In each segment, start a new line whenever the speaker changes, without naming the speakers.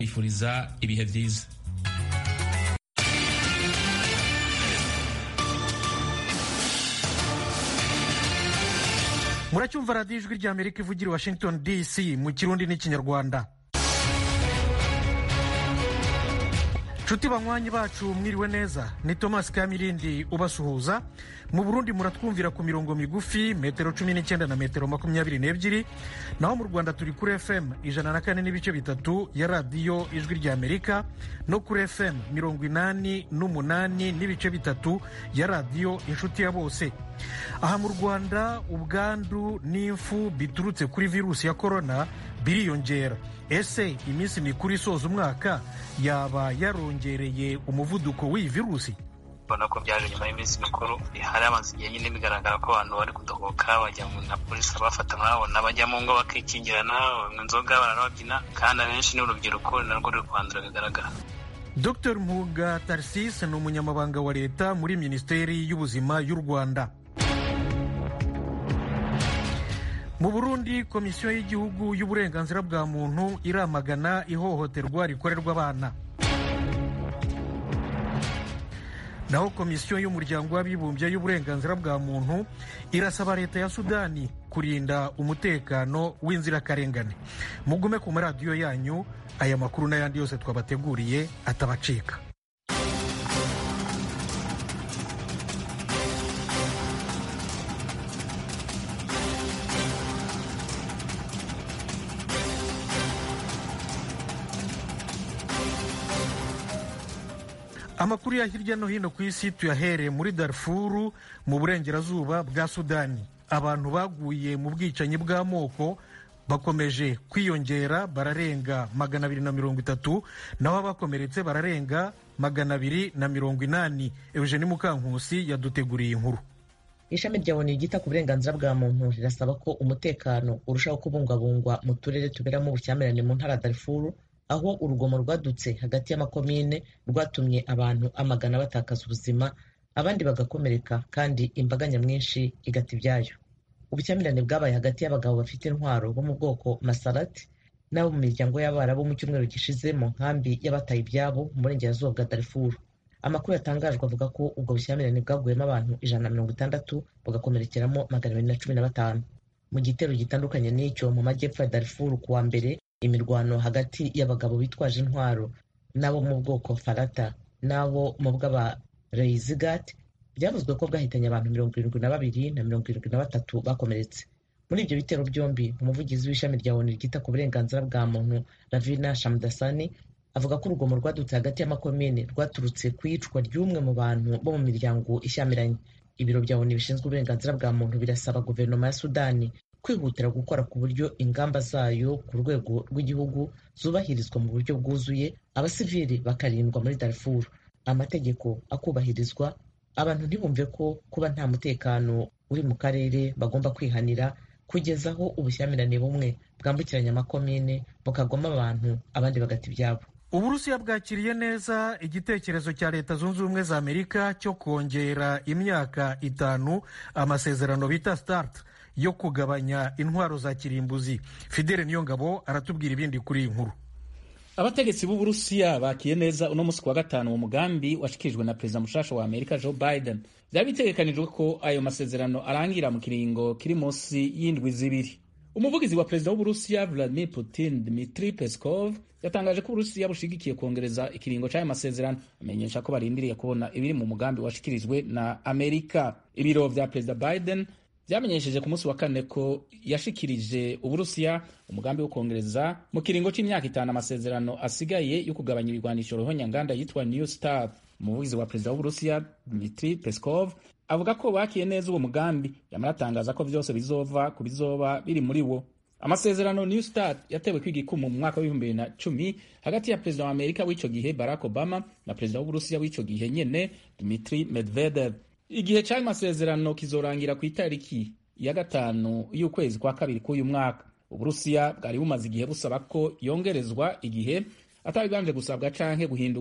bifuriza ibihe byiza.
Muracyumva radiyo ijwi ry'Amerika ivugira i Washington DC mu Kirundi n'Ikinyarwanda. Nshuti banywanyi bacu mwiriwe neza, ni Thomas Kamirindi ubasuhuza. Mu Burundi muratwumvira ku mirongo migufi metero 19 na metero 22, naho mu Rwanda turi kuri FM 104.3 ya radiyo ijwi ry'Amerika no kuri FM 88.3 ya radiyo inshuti ya bose. Aha mu Rwanda ubwandu n'imfu biturutse kuri virusi ya corona biriyongera. Ese iminsi mikuru isoza umwaka yaba yarongereye umuvuduko w'iyi virusi?
Bona ko byaje nyuma y'iminsi mikuru hari amazi igihe nyine bigaragara ko abantu bari kudohoka bajya mu na polisi bafata nk'abona bajya mu ngo bakikingirana inzoga baranababyina kandi abenshi ni urubyiruko narwo ruri kwandura bigaragara.
Dr Mpuga Tarcisse ni umunyamabanga wa leta muri Minisiteri y'Ubuzima y'u Rwanda. Mu Burundi Komisiyo y'Igihugu y'Uburenganzira bwa Muntu iramagana ihohoterwa rikorerwa abana. Naho Komisiyo y'Umuryango w'Abibumbye y'Uburenganzira bwa Muntu irasaba leta ya Sudani kurinda umutekano w'inzirakarengane. Mugume ku maradiyo yanyu, aya makuru n'ayandi yose twabateguriye atabacika. Amakuru ya hirya no hino ku isi tuyahereye muri Darfur mu burengerazuba bwa Sudani. Abantu baguye mu bwicanyi bw'amoko bakomeje kwiyongera, bararenga 230, naho abakomeretse bararenga 280. Eugenie Mukankusi yaduteguriye inkuru.
Ishami rya ONU ryita ku burenganzira bwa muntu rirasaba ko umutekano urushaho kubungabungwa mu turere tuberamo ubushyamirane mu ntara Darfur, aho urugomo rwadutse hagati y'amakomine rwatumye abantu amagana batakaza ubuzima, abandi bagakomereka kandi imbaga nyamwinshi igata ibyayo. Ubushyamirane bwabaye hagati y'abagabo bafite intwaro bo mu bwoko Masarat n'abo mu miryango y'Abarabu mu cyumweru gishize mu nkambi y'abataye ibyabo mu burengerazuba bwa Darfur. Amakuru yatangajwe avuga ko ubwo bushyamirane bwaguyemo abantu 160 bagakomerekeramo 215. Mu gitero gitandukanye n'icyo mu majyepfo ya Darfur kuwa mbere, imirwano hagati y'abagabo bitwaje intwaro n'abo mu bwoko Farata n'abo mu bw'aba Reizigat byavuzwe ko bwahitanye abantu 72 na 73 bakomeretse. Muri ibyo bitero byombi, umuvugizi w'ishami rya ONU ryita ku burenganzira bwa muntu Ravina Shamdasani avuga ko urugomo rwadutse hagati y'amakomine rwaturutse ku iyicwa ry'umwe mu bantu bo mu miryango ishyamiranye. Ibiro bya ONU bishinzwe uburenganzira bwa muntu birasaba guverinoma ya Sudani kwihutira gukora ku buryo ingamba zayo ku rwego rw'igihugu zubahirizwa mu buryo bwuzuye, abasivili bakarindwa muri Darfur, amategeko akubahirizwa, abantu ntibumve ko kuba nta mutekano uri mu karere bagomba kwihanira, kugeza aho ubushyamirane bumwe bwambukiranya amakomine bukagwamo abantu abandi bagata ibyabo.
Uburusiya bwakiriye neza igitekerezo cya Leta Zunze Ubumwe za Amerika cyo kongera imyaka 5 amasezerano bita START yo kugabanya intwaro za kirimbuzi. Fidele Niyongabo aratubwira ibindi kuri iyi nkuru.
Abategetsi b'Uburusiya bakiye neza uno musi wa gatanu mu mugambi washikirijwe na Perezida mushasha wa Amerika Joe Biden. Byari bitegekanijwe ko ayo masezerano arangira mu kiringo kiri munsi y'indwi zibiri. Umuvugizi wa Perezida w'Uburusiya Vladimir Putin, Dmitry Peskov, yatangaje ko Uburusiya bushigikiye kongereza ikiringo cy'ayo masezerano, amenyesha ko barindiriye kubona ibiri mu mugambi washikirijwe na Amerika. Ibiro vya Perezida Biden byamenyesheje ku munsi wa kane ko yashikirije Uburusiya umugambi wo kongereza mu kiringo cy'imyaka 5 amasezerano asigaye yo kugabanya ibigwanisho ruhonyanganda yitwa New START. Umuvugizi wa Perezida w'Uburusiya Dmitry Peskov avuga ko bakiye neza uwo mugambi, yamaratangaza ko byose bizova ku bizoba biri muri wo. Amasezerano New START yatewe kw'igikumu mu mwaka wa 2010 hagati ya Perezida wa Amerika w'ico gihe Barack Obama na Perezida w'Uburusiya w'ico gihe nyene Dmitry Medvedev. Igihe cy'ayo masezerano kizorangira ku itariki ya 5 y'ukwezi kwa kabiri k'uyu mwaka. Uburusiya bwari bumaze igihe busaba ko yongerezwa igihe atabiganje gusabwa canke guhindurwa.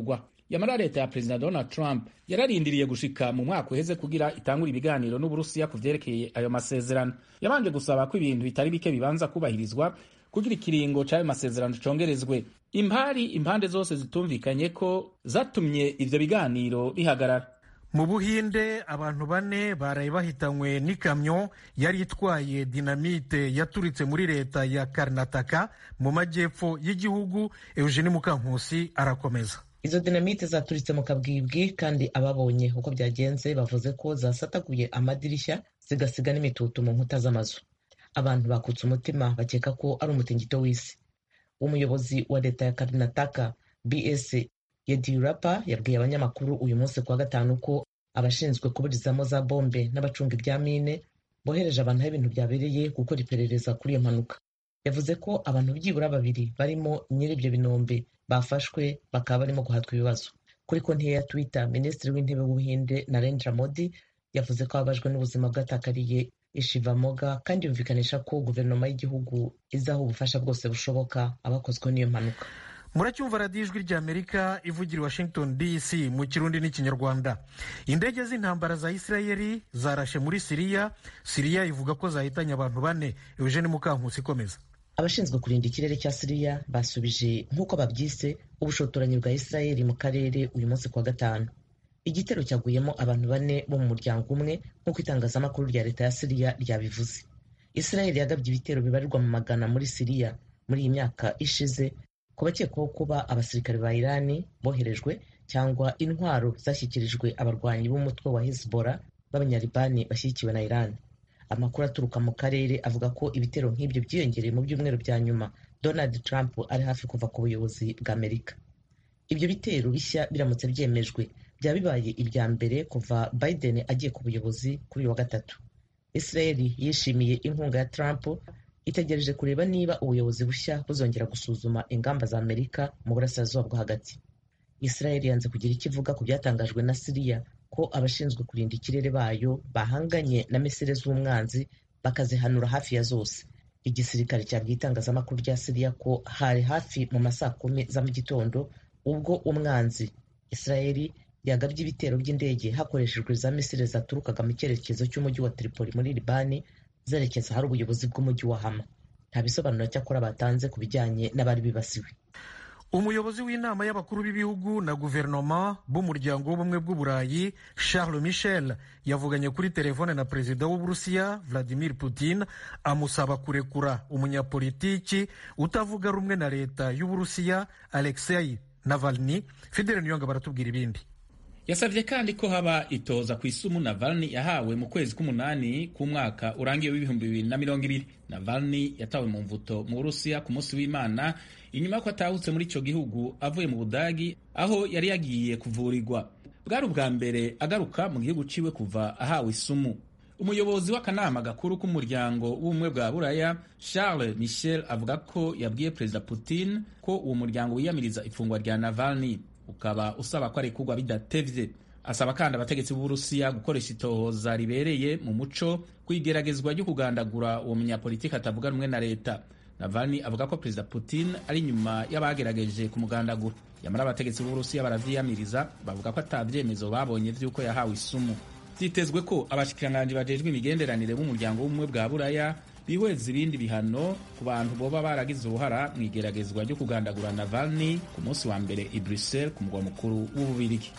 yamara leta ya perezida Donald Trump yararindiriye gushika mu mwaka uheze kugira itangura ibiganiro n'Uburusiya ku vyerekeye ayo masezerano. Yabanje gusaba ko ibintu bitari bike bibanza kubahirizwa kugira ikiringo c'ayo masezerano congerezwe. Impande zose zitumvikanye ko zatumye ivyo biganiro bihagarara.
Mu Buhinde abantu 4 baraye bahitanywe n'ikamyo yari itwaye dinamite yaturitse muri leta ya Karnataka mu majyepfo y'igihugu. Eugene Mukankusi arakomeza.
Izo dinamite zaturitse mu kabwibwi kandi ababonye uko byagenze bavuze ko zasataguye amadirishya zigasiga n'imitutu mu nkuta z'amazu. Abantu bakutse umutima bakeka ko ari umutingito w'isi. Umuyobozi wa leta ya Karnataka BS Yediyurappa yabwiye abanyamakuru uyu munsi kuwa gatanu ko abashinzwe kuburizamo za bombe n'abacunga ibya mine bohereje abantu aho ibintu byabereye gukora iperereza kuri iyo mpanuka. Yavuze ko abantu byibura 2 barimo nyir'ibyo binombe bafashwe bakaba barimo guhatwa ibibazo. Kuri konti ye ya Twitter, Minisitiri w'Intebe w'Ubuhinde Narendra Modi yavuze ko ababajwe n'ubuzima bwatakariye Shiva Moga kandi yumvikanisha ko guverinoma y'igihugu izaho ubufasha bwose bushoboka abakozwe n'iyo mpanuka.
Muracyumva radiyo ijwi ry'Amerika ivugira Washington DC mu Kirundi n'Ikinyarwanda. Indege z'intambara za Isirayeli zarashe muri Siriya ivuga ko zahitanye abantu 4. Eugene Mukankusi komeza.
Abashinzwe kurinda ikirere cya Siriya basubije nk'uko babyise ubushotoranyi bwa Isirayeli mu karere uyu munsi kuwa gatanu. Igitero cyaguyemo abantu 4 bo mu muryango umwe nk'uko itangazamakuru rya leta ya Siriya ryabivuze. Isirayeli yagabye ibitero bibarirwa mu magana muri Siriya muri iyi myaka ishize ku bakekwaho kuba abasirikare ba Irani boherejwe cyangwa intwaro zashyikirijwe abarwanyi b'umutwe wa Hezbollah b'abanyalibani bashyigikiwe na Iran. Amakuru aturuka mu karere avuga ko ibitero nk'ibyo byiyongereye mu byumweru bya nyuma Donald Trump ari hafi kuva ku buyobozi bwa Amerika. Ibyo bitero bishya biramutse byemejwe byaba bibaye ibya mbere kuva Biden agiye ku buyobozi kuri uyu wa gatatu. Israeli yishimiye inkunga ya Trump, itegereje kureba niba ubuyobozi bushya buzongera gusuzuma ingamba za Amerika mu burasirazuba bwo hagati. Israeli yanze kugira icyo ivuga ku byatangajwe na Siriya ko abashinzwe kurinda ikirere bayo bahanganye na misile z'umwanzi bakazihanura hafi ya zose. Igisirikare cyabwiye itangazamakuru rya Siriya ko hari hafi mu masaa 10 za mu gitondo ubwo umwanzi Israeli yagabye ibitero by'indege hakoreshejwe za misile zaturukaga mu cyerekezo cy'umujyi wa Tripoli muri Libani zerekeza hari ubuyobozi bw'umujyi wa Hama. Nta bisobanuro cyakora batanze ku bijyanye n'abari bibasiwe.
Umuyobozi w'inama y'abakuru b'ibihugu na guverinoma b'umuryango w'ubumwe bw'Uburayi Charles Michel yavuganye kuri telefone na perezida w'Uburusiya Vladimir Putin amusaba kurekura umunyapolitiki utavuga rumwe na leta y'Uburusiya Alexei Navalny. Fidel Niyonga baratubwira ibindi.
Yasavye kandi ko haba itoza ku isumu Navalny yahawe mu kwezi k'umunani k'umwaka urangiye w'2020. Navalny yatawe mu mvuto mu Burusiya ku munsi w'Imana inyuma ko atahutse muri ico gihugu avuye mu Budagi aho yari yagiye kuvurirwa. Bwari ubwa mbere agaruka mu gihugu ciwe kuva ahawe isumu. Umuyobozi w'akanama gakuru k'umuryango w'ubumwe bwa Buraya Charles Michel avuga ko yabwiye Perezida Putin ko uwo muryango wiyamiriza ifungwa rya Navalny ukaba usaba ko arekurwa bidatevye. Asaba kandi abategetsi b'Uburusiya gukoresha itohoza ribereye mu muco kwigeragezwa ryo kugandagura uwo munyapolitiki atavuga rumwe na leta. Navalny avuga ko Perezida Putin ari nyuma y'abagerageje kumugandagura. Yamara abategetsi b'Uburusiya baravyiyamiriza bavuga ko atavyemezo babonye vy'uko yahawe isumu. Vyitezwe ko abashikiranganji bajejwe imigenderanire b'umuryango w'ubumwe bwa Buraya bihweza ibindi bihano ku bantu boba baragize uruhara mu igeragezwa ryo kugandagura Navalny ku munsi wa mbere i Brussels ku mugwa mukuru w'Ububirigi.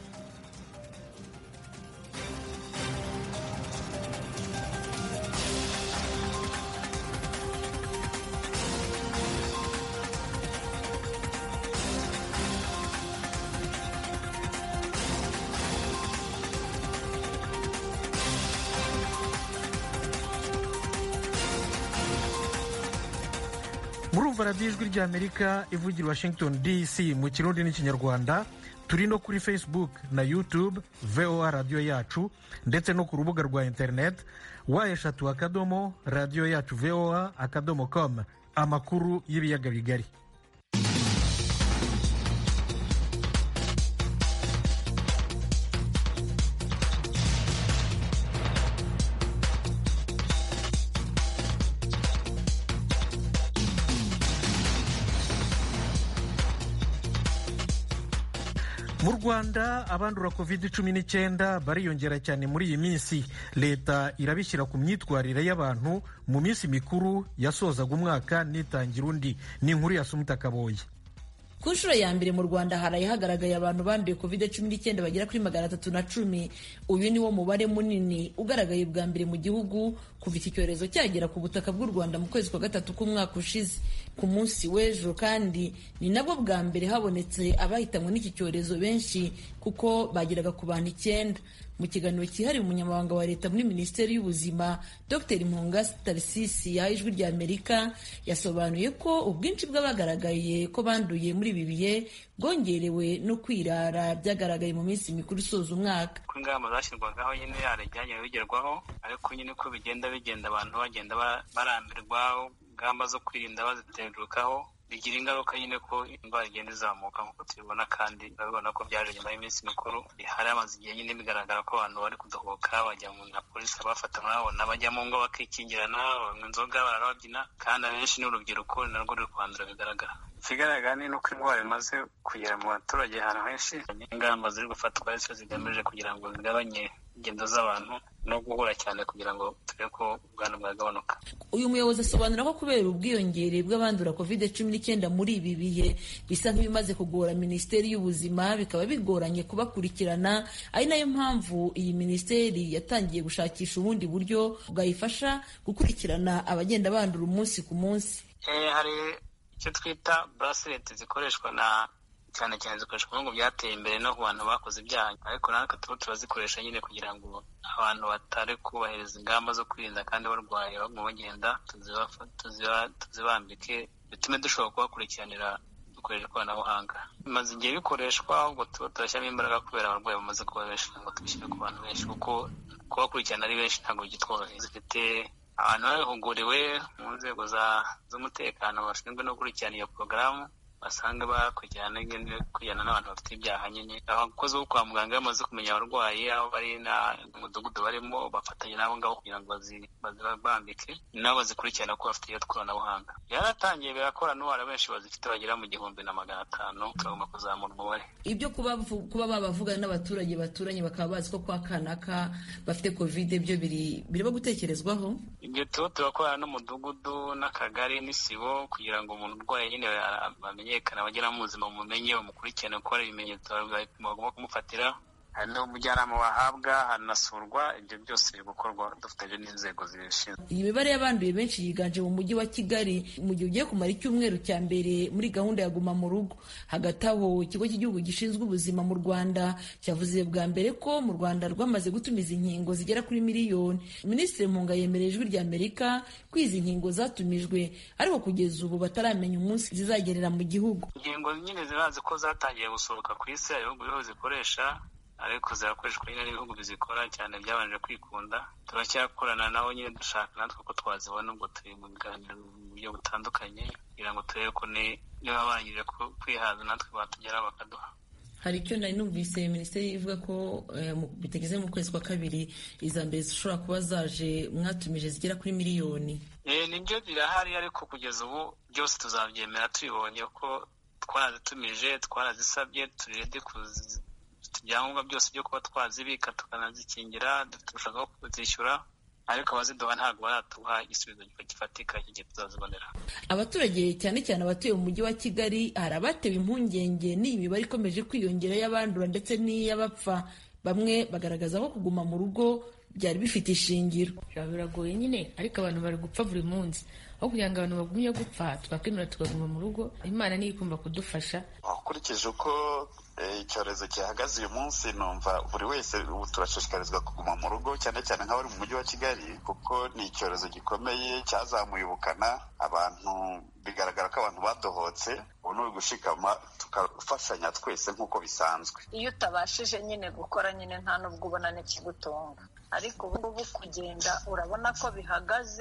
Murumva radiyo ijwi ry'Amerika ivugira Washington DC mu Kirundi n'Ikinyarwanda. Turi no kuri Facebook na YouTube VOA radiyo yacu ndetse no ku rubuga rwa internet wa3 radiyo yacu voa.com. Amakuru y'ibiyaga bigari. Mu Rwanda abandura COVID-19 bariyongera cyane muri iyi minsi. Leta irabishyira ku myitwarire y'abantu mu minsi mikuru yasozaga umwaka n'itangira undi. Ni inkuru ya Sumuta Kaboyi.
Ku nshuro ya mbere mu Rwanda haraye hagaragaye abantu banduye COVID-19 bagera kuri 310. Uyu ni wo mubare munini ugaragaye bwa mbere mu gihugu kuva iki cyorezo cyagera ku butaka bw'u Rwanda mu kwezi kwa gatatu k'umwaka ushize. Ku munsi w'ejo kandi ni nabwo bwa mbere habonetse abahitanwe n'iki cyorezo benshi kuko bageraga ku bantu 9. Mu kiganiro cyihariye umunyamabanga wa leta muri Minisiteri y'Ubuzima Dr Mpunga Tarsisi ya Ijwi rya Amerika yasobanuye ko ubwinshi bw'abagaragaye ko banduye muri ibi bihe bwongerewe no kwirara byagaragaye mu minsi mikuru isoza umwaka.
Ko ingamba zashyirwagaho nyine yarajyanye bigerwaho, ariko nyine ko bigenda abantu bagenda barambirwa ingamba zo kwirinda baziterukaho, bigira ingaruka nyine ko indwara igenda izamuka nk'uko tubibona, kandi urabibona ko byaje nyuma y'iminsi mikuru. Hari amaze igihe nyine bigaragara ko abantu bari kudohoka bajya mu na polisi abafata murabona bajya mu ngo bakikingirana, banywa inzoga bararababyina, kandi abenshi n'urubyiruko narwo ruri kwandura bigaragara. Ikigaragara ni uko indwara imaze kugera mu baturage ahantu henshi. Ingamba ziri gufatwa arizo zigamije kugira ngo zigabanye ingendo z'abantu no guhura cyane kugira ngo turebe ko ubwandu bwagabanuka.
Uyu muyobozi asobanura ko kubera ubwiyongere bw'abandura COVID-19 muri ibi bihe bisa nk'ibimaze kugora Minisiteri y'Ubuzima, bikaba bigoranye kubakurikirana, ari nayo mpamvu iyi minisiteri yatangiye gushakisha ubundi buryo bwayifasha gukurikirana abagenda bandura umunsi ku munsi.
Hari icyo twita bracelet zikoreshwa cyane zikoreshwa mu bihugu byateye imbere no ku bantu bakoze ibyaha, ariko natwe turazikoresha nyine kugira ngo abantu batari kubahiriza ingamba zo kwirinda kandi barwaye bagenda tuzibambike, bitume dushobora kubakurikiranira dukoresha ikoranabuhanga. Bimaze igihe bikoreshwa, ahubwo turashyiramo imbaraga kubera abarwayi bamaze kuba benshi ngo tubishyire ku bantu benshi, kuko kubakurikirana ari benshi ntabwo byitworoheye. Zifite abantu babihuguriwe mu nzego z'umutekano bashinzwe no gukurikirana iyo porogaramu, basanga bakurikirana n'abantu bafite ibyaha nyine. Abakozi bo kwa muganga bamaze kumenya abarwayi aho bari mu mudugudu barimo, bafatanya n'abo ngabo kugira ngo bazibambike, nabo bazikurikirana ko bafite iyo koranabuhanga. Byaratangiye birakora, n'uwara benshi bazifite bagera mu 1,500. Turagomba kuzamura umubare.
Ibyo kuba babavugana n'abaturage baturanye bakaba bazi ko kwa kanaka bafite COVID, byo birimo gutekerezwaho.
Ibyo turakorana n'umudugudu n'akagari n'isibo kugira ngo umuntu urwaye nyine bamenyekana, bagera mu buzima mumenye, bamukurikirane ko hari ibimenyetso bagomba kumufatira, hari n'umujyanama wahabwa, hanasurwa. Ibyo byose biri gukorwa dufatanyije n'inzego zibishinzwe.
Iyi mibare y'abanduye benshi yiganje mu mujyi wa Kigali mu gihe ugiye kumara icyumweru cya mbere muri gahunda ya Guma mu Rugo. Hagati aho ikigo cy'igihugu gishinzwe ubuzima mu Rwanda cyavuze bwa mbere ko mu Rwanda rwamaze gutumiza inkingo zigera kuri 1 miliyoni. Minisitiri Mpunga yemereye Ijwi rya Amerika ko izi nkingo zatumijwe, ariko kugeza ubu bataramenya umunsi zizagerera mu gihugu.
Inkingo nyine zirazi ko zatangiye gusohoka ku isi, ibihugu biho zikoresha, ariko zirakoreshwa nyine n'ibihugu bizikora cyane byabanje kwikunda. Turacyakorana nabo nyine dushaka natwe ko twazibona, ubwo turi mu biganiro mu buryo butandukanye kugira ngo turebe ko niba barangije kwihaza natwe batugeraho bakaduha.
Hari icyo nari numvise Minisiteri ivuga ko bitegeze mu kwezi kwa kabiri iza mbere zishobora kuba zaje, mwatumije zigera kuri 1 miliyoni.
Nibyo birahari, ariko kugeza ubu byose tuzabyemera tubibonye ko twarazitumije, twarazisabye, turede ibyangombwa byose byo kuba twazibika tukanazikingira, dushaka kuzishyura, ariko abaziduha ntabwo baratuha igisubizo gifatika cy'igihe tuzazibonera.
Abaturage cyane cyane abatuye mu mujyi wa Kigali hari abatewe impungenge n'iyi mibare ikomeje kwiyongera y'abandura ndetse n'iy'abapfa. Bamwe bagaragaza ko kuguma mu rugo byari bifite ishingiro.
Biragoye nyine, ariko abantu bari gupfa buri munsi. Aho kugira ngo abantu bagumye gupfa, twakwemera tukaguma mu rugo, Imana niyo igomba kudufasha.
Ukurikije uko icyorezo gihagaze uyu munsi, numva buri wese ubu turashishikarizwa kuguma mu rugo, cyane cyane nk'abari mu mujyi wa Kigali, kuko ni icyorezo gikomeye cyazamuye ubukana. Abantu bigaragara ko abantu badohotse, ubu ni ugushikama tukafashanya twese nk'uko bisanzwe.
Iyo utabashije nyine gukora nyine nta n'ubwo ubona n'ikigutunga, ariko ubu ngubu kugenda urabona ko bihagaze,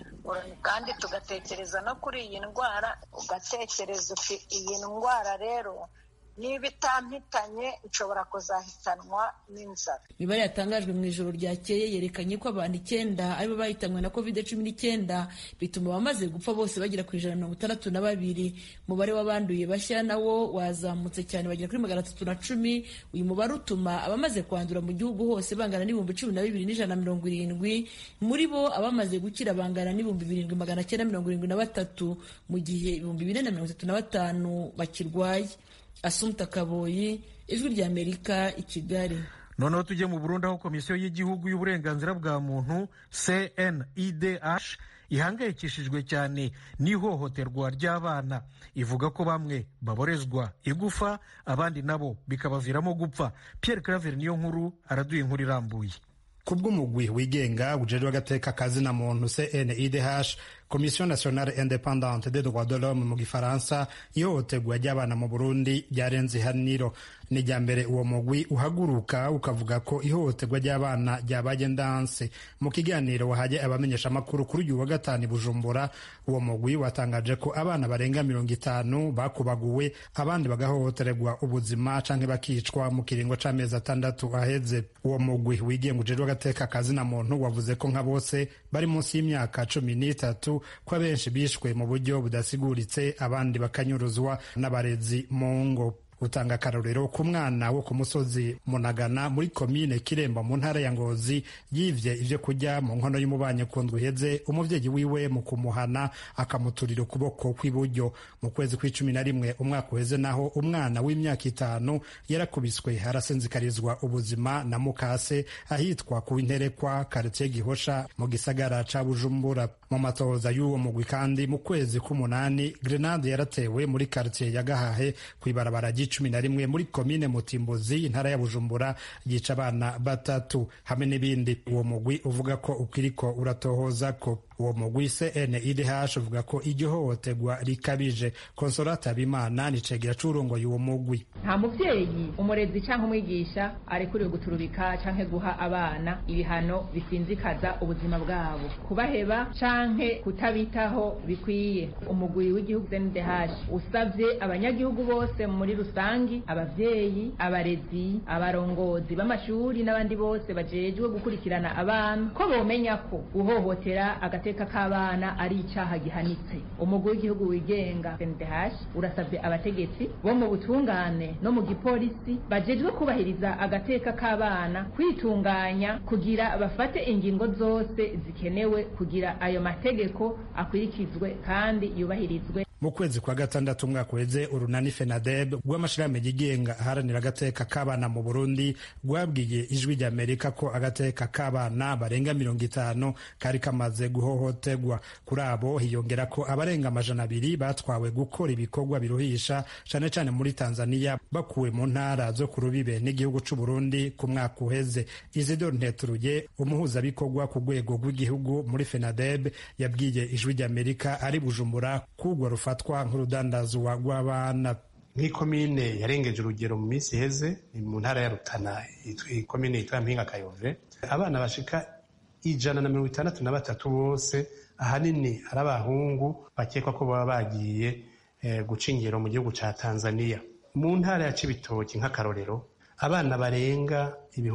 kandi tugatekereza no kuri iyi ndwara, ugatekereza uti iyi ndwara rero niba itampitanye nshobora kuzahitanwa n'inzara.
Imibare yatangajwe mu ijoro ryakeye yerekanye ko abantu 9 aribo bahitanywe na COVID-19 bituma abamaze gupfa bose bagera ku 162. Umubare w'abanduye bashya nawo wazamutse cyane bagera kuri 310. Uyu mubare utuma abamaze kwandura mu gihugu hose bangana n'ibihumbi 12,170. Muri bo abamaze gukira bangana n'ibihumbi 7,973 mu gihe 435 bakirwaye. Asumta Kaboyi, Ijwi ry'Amerika, i Kigali.
Noneho tujye mu Burundi aho Komisiyo y'Igihugu y'Uburenganzira bwa Muntu CNIDH ihangayikishijwe cyane n'ihohoterwa ry'abana. Ivuga ko bamwe baborezwa igufa abandi nabo bikabaviramo gupfa. Pierre Claver niyo nkuru araduye inkuru irambuye.
Kubw'umugwi wigenga ujejwe agateka kazina muntu CNIDH, Commission nationale indépendante des droits de l'homme mu gifaransa, ihohoterwa ry'abana mu Burundi ryarenze ihaniro. Ni rya mbere uwo mugwi uhaguruka ukavuga ko ihohoterwa ry'abana ryabaye ndanse. Mu kiganiro wahaye abamenyesha makuru kuri uyu wa gatanu Bujumbura, uwo mugwi watangaje ko abana barenga 50 bakubaguwe, abandi bagahohoterwa ubuzima canke bakicwa mu kiringo c'amezi 6 aheze. Uwo mugwi wigenga ujejwe agateka kazina muntu wavuze ko nka bose bari munsi y'imyaka 13, ko abenshi bishwe mu buryo budasiguritse, abandi bakanyuruzwa n'abarezi mu ngo. Utanga akarorero ku mwana wo ku musozi Munagana muri komine Kiremba mu ntara ya Ngozi yivye ivyo kurya mu nkono y'umubanye ku ndwi iheze, umuvyeyi wiwe mu kumuhana akamuturira ukuboko kw'iburyo. Mu kwezi kw'icumi umwaka uheze naho umwana w'imyaka 5 yarakubiswe arasenzikarizwa ubuzima na mukase ahitwa ku Interekwa quartier Gihosha mu gisagara ca Bujumbura. Mu matoza y'uwo mugwi kandi mu kwezi k'umunani grenade yaratewe muri quartier ya Gahahe kw'ibarabara 11 muri komine Mutimbuzi intara ya Bujumbura yica abana 3 hamwe n'ibindi. Uwo mugwi uvuga ko ukiriko uratohoza ko uwo mugwi CNIDH uvuga ko iryo hohoterwa rikabije. Consolata Habimana ni cegera c'urongoye uwo mugwi.
Nta muvyeyi, umurezi canke umwigisha arekuriwe guturubika canke guha abana ibihano bisinzikaza ubuzima bwabo, kubaheba canke kutabitaho bikwiye. Umugwi w'igihugu CNIDH usavye abanyagihugu bose muri rusangi, abavyeyi, abarezi, abarongozi b'amashuri n'abandi bose bajejwe gukurikirana abana ko bomenya ko uhohotera agateka k'abana ari icaha gihanitse. Umugwi w'igihugu wigenga CNIDH urasavye abategetsi bo mu butungane no mu gipolisi bajejwe kubahiriza agateka k'abana kwitunganya kugira bafate ingingo zose zikenewe kugira ayo mategeko akwirikizwe kandi yubahirizwe.
Mu kwezi kwa gatandatu umwaka uheze urunani FENADEB rw'amashirahamwe yigenga aharanira agateka k'abana mu Burundi rwabwiye Ijwi ry'Amerika ko agateka k'abana barenga 50 kari kamaze guhohoterwa. Kuri abo hiyongera ko abarenga 200 batwawe gukora ibikorwa biruhisha cane cane muri Tanzania bakuwe mu ntara zo ku rubibe n'igihugu c'u Burundi ku mwaka uheze. Isidore Nteturuye, umuhuza bikorwa ku rwego rw'igihugu muri FENADEB, yabwiye Ijwi ry'Amerika ari Bujumbura kugwa rufatwa nk'urudandazwa rw'abana.
Nk'ikomine yarengeje urugero mu minsi iheze mu ntara ya Rutana, ikomine yitwa Mpinga Kayove, abana bashika 163 bose ahanini ari abahungu bakekwa ko baba bagiye guca ingero mu gihugu ca Tanzania. Mu ntara ya Cibitoki nk'akarorero, abana barenga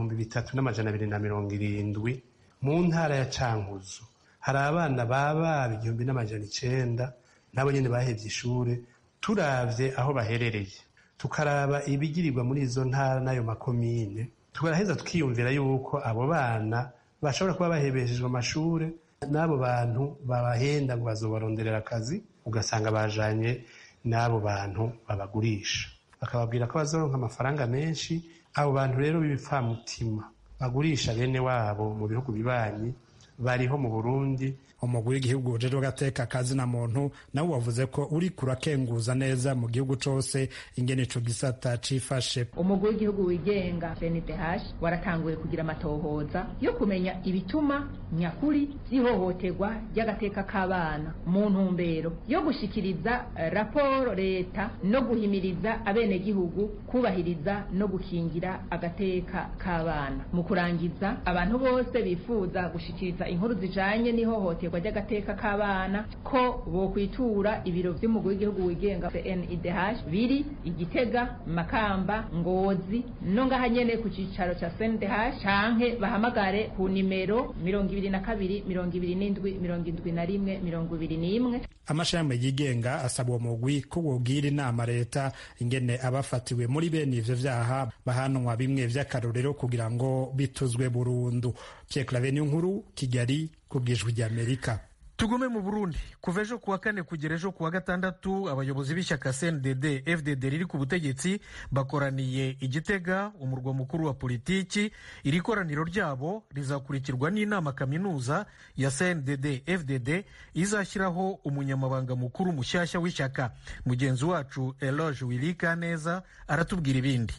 3,270. Mu ntara ya Cankuzo hari abana baba 1,900 nabo nyene bahevye ishure. Turavye aho baherereye tukaraba ibigirirwa muri izo ntara n'ayo makomine, tukaraheza tukiyumvira yuko abo bana bashobora kuba bahebeshejwe amashure, n'abo bantu babahenda ngo bazobaronderera akazi, ugasanga bajanye n'abo bantu babagurisha bakababwira ko bazoronka amafaranga menshi. Abo bantu rero b'ibipfamutima bagurisha bene wabo mu bihugu bibanyi bariho mu Burundi.
Umugwi w'igihugu ujejwe agateka kazina muntu nawe wavuze ko uri kurakenguza neza mu gihugu cose ingene ico gisata cifashe.
Umugwi w'igihugu wigenga CNIDH waratanguye kugira amatohoza yo kumenya ibituma nyakuri zihohoterwa ry'agateka k'abana mu ntumbero yo gushikiriza raporo leta no guhimiriza abenegihugu kubahiriza no gukingira agateka k'abana. Mu kurangiza, abantu bose bifuza gushikiriza inkuru zijanye n'ihohoterwa ihohoterwa ry'agateka k'abana ko bokwitura ibiro vy'umugwi w'igihugu wigenga CNIDH biri Igitega, Makamba, Ngozi no ngaha nyene ku cicaro ca CNIDH canke bahamagare ku nimero 22 27 71 21.
Amashami yigenga asaba uwo mugwi ko wogira inama leta ingene abafatiwe muri bene ivyo vyaha bahanwa bimwe vy'akarorero kugira ngo bituzwe burundu. Pierre Claver Nkuru, Kigali, kubw'Ijwi ry'Amerika.
Tugume mu Burundi. Kuva ejo kuwa kane kugera ejo kuwa gatandatu abayobozi b'ishyaka CNDD FDD riri ku butegetsi bakoraniye Igitega, umurwa mukuru wa politiki. Iri koraniro ryabo rizakurikirwa n'inama kaminuza ya CNDD FDD izashyiraho umunyamabanga mukuru mushyashya w'ishyaka. Mugenzi wacu Eloge Wilikaneza aratubwira ibindi.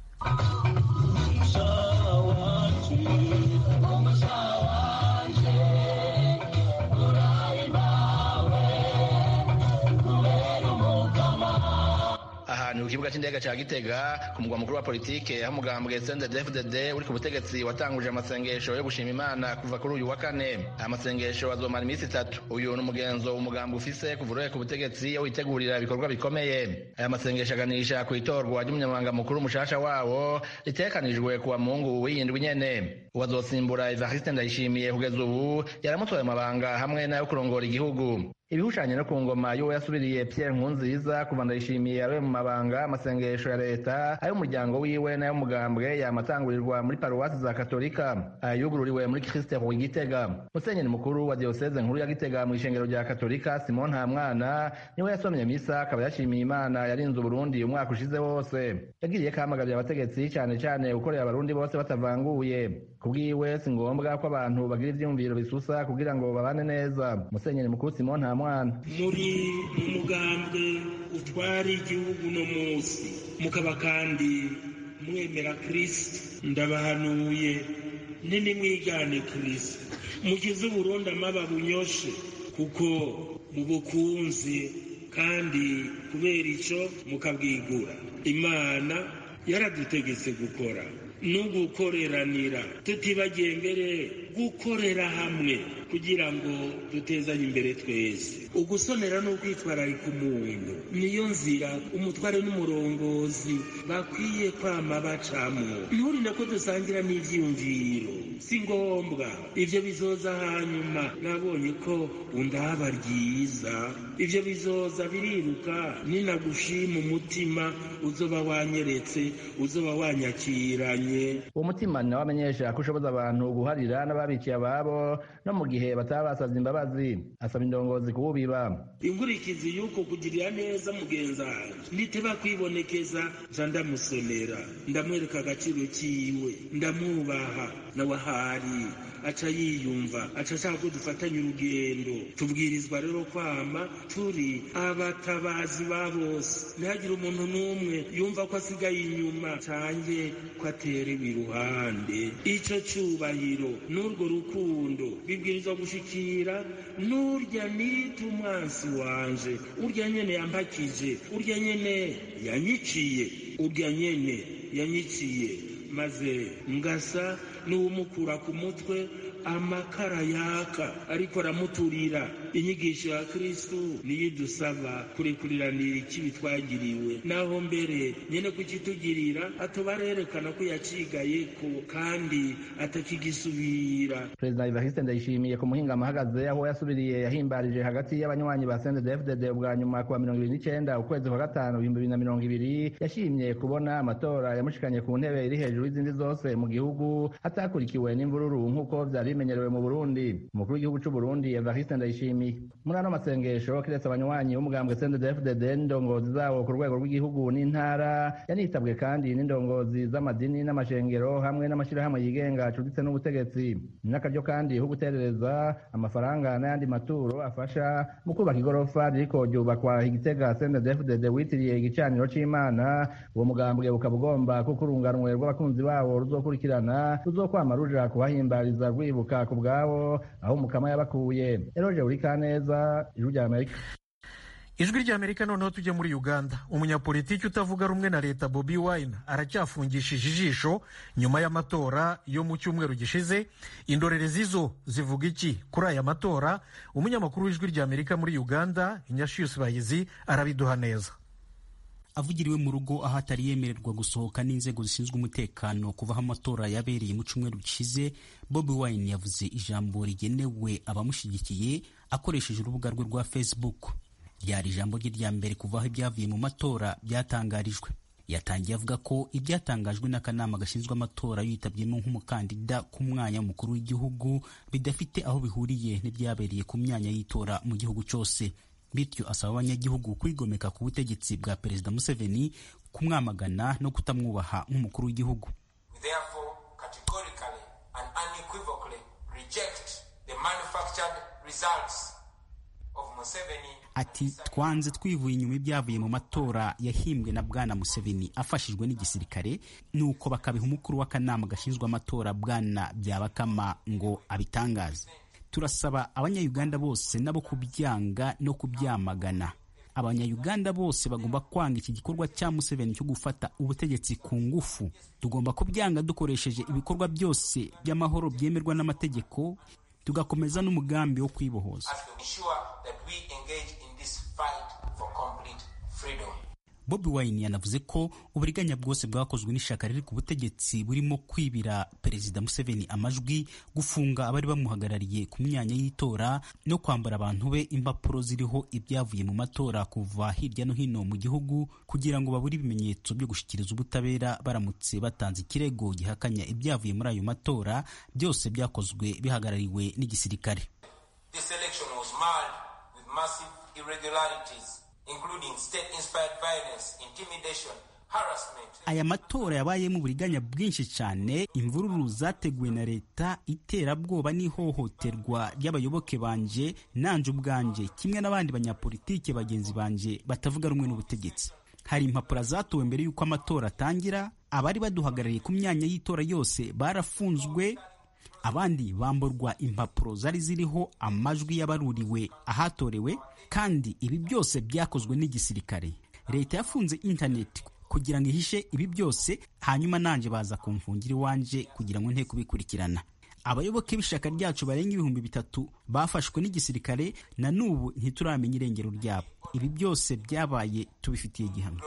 Ni ku kibuga cy'indege cya Gitega ku mugwa mukuru wa politike aho umugambwe CNDD-FDD uri ku butegetsi watanguje amasengesho yo gushima Imana kuva kuri uyu wa kane. Amasengesho azomara iminsi 3. Uyu ni umugenzo umugambwe ufise kuva uroye ku butegetsi yo witegurira ibikorwa bikomeye. Aya masengesho aganisha ku itorwa ry'umunyamabanga mukuru mushasha wawo ritekanijwe kuwa Mungu w'iyindwi nyene. Uwazosimbura Evariste Ndayishimiye kugeza ubu yaramutwaye amabanga hamwe nayo kurongora igihugu. Ibihushanye no ku ngoma y'uwo yasubiriye Pierre Nkurunziza kuva Ndayishimiye yaroye mu mabanga amasengesho ya leta ay'umuryango wiwe nayo mugambwe yamatangurirwa muri paruwasi za Katolika ayugururiwe muri Christe Roi Gitega. Musenyeri mukuru wa diocese nkuru ya Gitega mu ishengero rya Katolika Simon Ntamwana niwe yasomye misa akaba yashimiye Imana yarinze Burundi umwaka ushize wose. Yagiriye kamagabira abategetsi cyane cyane gukorera abarundi bose batavanguye. Kubwiwe si ngombwa ko abantu bagira ivyumviro bisusa kugira ngo babane neza. Musenyeri mukuru Simon Ntamwana:
muri umugambwe utwara igihugu no munsi mukaba kandi mwemera Kristo, ndabahanuye nini mwigane Kristo, mugize Burundi amaba bunyoshe kuko mubukunze kandi kubera ico mukabwigura. Imana yaradutegetse gukora no gukoreranira, tutibagiye mbere gukorera hamwe kugira ngo dutezanye imbere twese. Ugusonera no kwitwararika umuntu niyo nzira umutware n'umurongozi bakwiye kwama bacamwo. Nturinde ko dusangira n'ivyiyumviro, si ngombwa. Ivyo bizoza hanyuma. Nabonye ko undaba ryiza, ivyo bizoza biriruka. Ninagushima umutima uzoba wanyeretse, uzoba wanyakiranye.
Uwo mutima ni wamenyesha ko ushoboza abantu guharira n'ababikiye ababo no mu gihe batabasavye imbabazi. Asaba indongozi kuwubiba.
Inkurikizi yuko kugirira neza mugenzanje niteba kwibonekeza ja ndamusonera, ndamwereka agaciro kiwe, ndamwubaha nawe ahari aca yiyumva, aca ashaka ko dufatanya urugendo. Tubwirizwa rero kwama turi abatabazi ba bose, ntihagire umuntu n'umwe yumva ko asigaye inyuma canke ko aterewe iruhande. Ico cubahiro n'urwo rukundo bibwirizwa gushikira n'urya nita umwansi wanje, urya nyene yampakije, urya nyene yanyiciye, urya nyene yanyiciye, maze ngasa n'uwumukura ku mutwe amakara yaka ariko aramuturira. Inyigisho ya Kristo niyo idusaba kurekuriranira ikibi twagiriwe, naho mbere nyene kukitugirira atobarerekana ko yacigayeko kandi atakigisubira.
Perezida Evariste Ndayishimiye ku muhinga amahagaze aho yasubiriye yahimbarije hagati y'abanywanyi ba CNDD-FDD ubwa nyuma kuwa 29 ukwezi kwa gatanu 2020 yashimye kubona amatora yamushikanye ku ntebe iri hejuru y'izindi zose mu gihugu atakurikiwe n'imvururu nk'uko vyari bimenyerewe mu Burundi. Umukuru w'igihugu c'u Burundi Evariste Ndayishimiye muri ano masengesho kiretse abanywanyi b'umugambwe CNDD-FDD n'indongozi zawo ku rwego rw'igihugu n'intara, yanitabwe kandi n'indongozi z'amadini n'amashengero hamwe n'amashirahamwe yigenga acuditse n'ubutegetsi. N'akaryo kandi ho guterereza amafaranga n'ayandi maturo afasha mu kubaka igorofa ririko ryubakwa Igitega CNDD-FDD witiriye igicaniro c'Imana. Uwo mugambwe ukaba ugomba kuko urunganwe rw'abakunzi bawo ruzokurikirana ruzokwama ruja kubahimbariza rwibuka ku bwabo aho umukama yabakuye. Eroje Urikaneza, Ijwi ry'Amerika.
ijwi ry'Amerika. Noneho tujye muri Uganda. Umunyapolitiki utavuga rumwe na leta Bobi Wine aracyafungishije ijisho nyuma y'amatora yo mu cyumweru gishize. Indorerezi zo zivuga iki kuri aya matora? Umunyamakuru w'ijwi ry'Amerika muri Uganda Ignatius Bahizi arabiduha neza.
Avugiriwe mu rugo aho atari yemererwa gusohoka n'inzego zishinzwe umutekano kuva aho amatora yabereye mu cyumweru gishize, Bobi Wine yavuze ijambo rigenewe abamushyigikiye akoresheje urubuga rwe rwa Facebook. Ryari ijambo rye rya mbere kuva aho ibyavuye mu matora byatangarijwe. Yatangiye avuga ko ibyatangajwe n'akanama gashinzwe amatora yitabyemo nk'umukandida ku mwanya w'umukuru w'igihugu bidafite aho bihuriye n'ibyabereye ku myanya y'itora mu gihugu cyose. Bityo asaba abanyagihugu kwigomeka ku butegetsi bwa Perezida Museveni, kumwamagana no kutamwubaha nk'umukuru w'igihugu.
Therefore, categorically and unequivocally reject the manufactured results of Museveni.
Ati twanze twivuye inyuma ibyavuye mu matora yahimbwe na Bwana Museveni afashijwe n'igisirikare, nuko bakabiha umukuru w'akanama gashinzwe amatora Bwana Byabakama ngo abitangaze. Turasaba abanya-Uganda bose nabo kubyanga no kubyamagana. Abanya-Uganda bose bagomba kwanga iki gikorwa cya Museveni cyo gufata ubutegetsi ku ngufu. Tugomba kubyanga dukoresheje ibikorwa byose by'amahoro byemerwa n'amategeko, tugakomeza n'umugambi wo kwibohoza. Bobi Wine yanavuze ko uburiganya bwose bwakozwe n'ishaka riri ku butegetsi burimo kwibira Perezida Museveni amajwi, gufunga abari bamuhagarariye ku myanya y'itora no kwambara abantu be impapuro ziriho ibyavuye mu matora kuva hirya no hino mu gihugu kugira ngo babure ibimenyetso byo gushyikiriza ubutabera baramutse batanze ikirego gihakanya ibyavuye muri ayo matora, byose byakozwe bihagarariwe n'igisirikare.
This election was marred with massive irregularities, including state-inspired violence, intimidation, harassment.
Aya matora yabayemo uburiganya bwinshi cyane, imvururu zateguwe na leta, iterabwoba n'ihohoterwa ry'abayoboke banje nanje ubwanje kimwe n'abandi banyapolitike bagenzi banje batavuga rumwe n'ubutegetsi. Hari impapuro zatowe mbere y'uko amatora atangira, abari baduhagarariye ku myanya y'itora yose barafunzwe, abandi bamburwa impapuro zari ziriho amajwi y'abaruriwe ahatorewe, kandi ibi byose byakozwe n'igisirikare. Leta yafunze internet kugira ngo ihishe ibi byose, hanyuma nanje baza kumfungira iwanje kugira ngo nte kubikurikirana. Abayoboke b'ishaka ryacu barenga 3,000 bafashwe n'igisirikare, na n'ubu ntituramenya irengero ryabo. Ibi byose byabaye tubifitiye gihamya.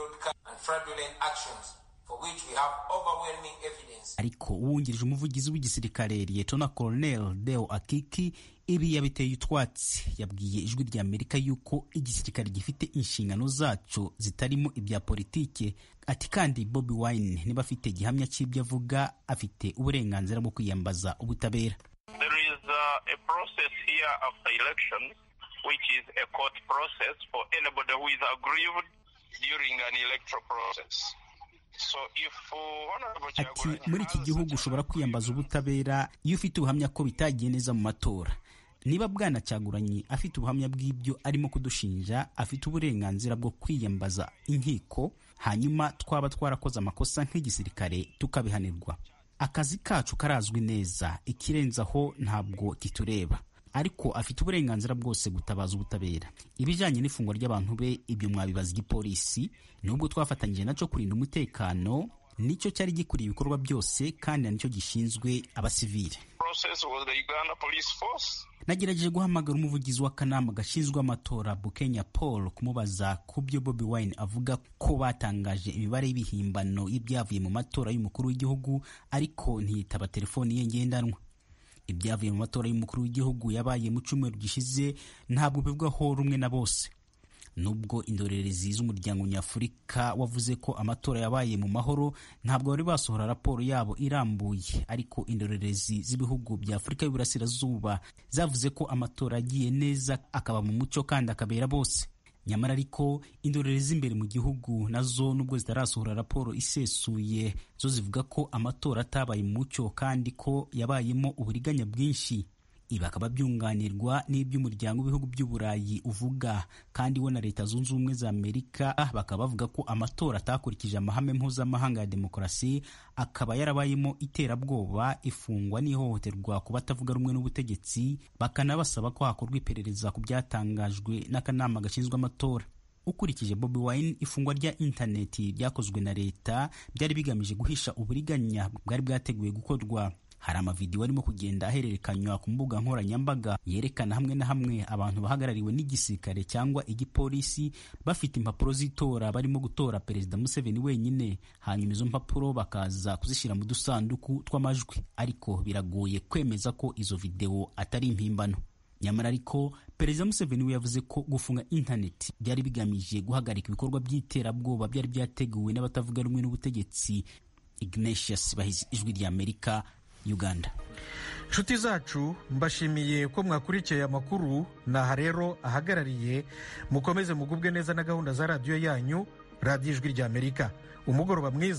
Ariko uwungirije umuvugizi w'igisirikare Lieutenant Colonel Deo Akiki ibi yabiteye utwatsi. Yabwiye ijwi ry'Amerika yuko igisirikare gifite inshingano zacu zitarimo ibya politike. Ati kandi Bobi Wine niba afite gihamya cy'ibyo avuga, afite uburenganzira bwo kwiyambaza ubutabera.
There is a process here after election which is a court process for anybody who is aggrieved during an electoral process.
Ati muri iki gihugu ushobora kwiyambaza ubutabera iyo ufite ubuhamya ko bitagiye neza mu matora. Niba Bwana Kyagulanyi afite ubuhamya bw'ibyo arimo kudushinja, afite uburenganzira bwo kwiyambaza inkiko, hanyuma twaba twarakoze amakosa nk'igisirikare tukabihanirwa. Akazi kacu karazwi neza, ikirenzaho ntabwo kitureba. Ariko afite uburenganzira bwose gutabaza ubutabera. Ibijanye n'ifungwa ry'abantu be, ibyo mwabibaza igipolisi, nubwo twafatanyije naco kurinda umutekano, nicyo cyari gikuriye ibikorwa byose kandi nicyo gishinzwe abasivile. Nagerageje guhamagara umuvugizi w'akanama gashinzwe amatora Bukenya Paul kumubaza ku byo Bobi Wine avuga ko batangaje imibare y'ibihimbano y'ibyavuye mu matora y'umukuru w'igihugu, ariko ntiyitaba telefoni ye ngendanwa. Ibyavuye mu matora y'umukuru w'igihugu yabaye mu cyumweru gishize ntabwo bivugwaho rumwe na bose. Nubwo indorerezi z'umuryango nyafurika wavuze ko amatora yabaye mu mahoro, ntabwo bari basohora raporo yabo irambuye, ariko indorerezi z'ibihugu bya Afurika y'Uburasirazuba zavuze ko amatora agiye neza, akaba mu mucyo kandi akabera bose. Nyamara ariko indorerezi imbere mu gihugu nazo nubwo zitarasohora raporo isesuye, zo zivuga ko amatora atabaye mu mucyo kandi ko yabayemo uburiganya bwinshi. Ibi akaba byunganirwa n'iby'umuryango w'ibihugu by'Uburayi uvuga, kandi we na Leta Zunze Ubumwe za Amerika bakaba bavuga ko amatora atakurikije amahame mpuzamahanga ya demokarasi, akaba yarabayemo iterabwoba, ifungwa n'ihohoterwa ku batavuga rumwe n'ubutegetsi, bakanabasaba ko hakorwa iperereza ku byatangajwe n'akanama gashinzwe amatora. Ukurikije Bobi Wine, ifungwa rya interineti ryakozwe na leta byari bigamije guhisha uburiganya bwari bwateguye gukorwa. Hari amavidewo arimo kugenda ahererekanywa ku mbuga nkoranyambaga yerekana hamwe na hamwe abantu bahagarariwe n'igisirikare cyangwa igipolisi bafite impapuro z'itora barimo gutora Perezida Museveni wenyine, hanyuma izo mpapuro bakaza kuzishyira mu dusanduku tw'amajwi, ariko biragoye kwemeza ko izo videwo atari impimbano. Nyamara ariko Perezida Museveni we yavuze ko gufunga internet byari bigamije guhagarika ibikorwa by'iterabwoba byari byateguwe n'abatavuga rumwe n'ubutegetsi. Ignatius Bahizi, Ijwi ry'Amerika, Uganda.
Nshuti zacu, mbashimiye ko mwakurikiye amakuru. Naha rero ahagarariye. Mukomeze mugubwe neza na gahunda za radiyo yanyu, radiyo Ijwi ry'Amerika. Umugoroba mwiza.